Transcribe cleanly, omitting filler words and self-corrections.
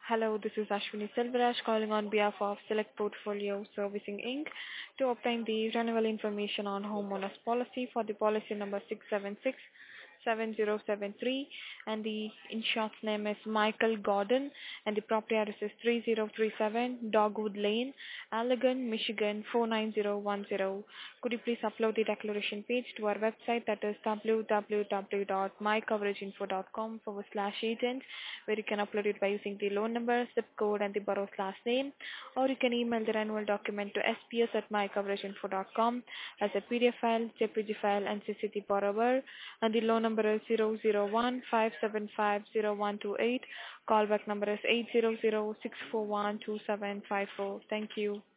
Hello, this is Ashwini Selvaraj calling on behalf of Select Portfolio Servicing Inc. to obtain the renewal information on homeowners policy for the policy number 6767073, and the insured's name is Michael Gordon, and the property address is 3037 Dogwood Lane, Allegan, Michigan 49010. Could you please upload the declaration page to our website, that is www.mycoveraginfo.com/agent, where you can upload it by using the loan number, zip code, and the borrower's last name, or you can email the renewal document to sps@mycoveraginfo.com as a PDF file, JPG file, and CC the borrower, and the loan number is 00157500128. Callback number is 800 641 2754. Thank you.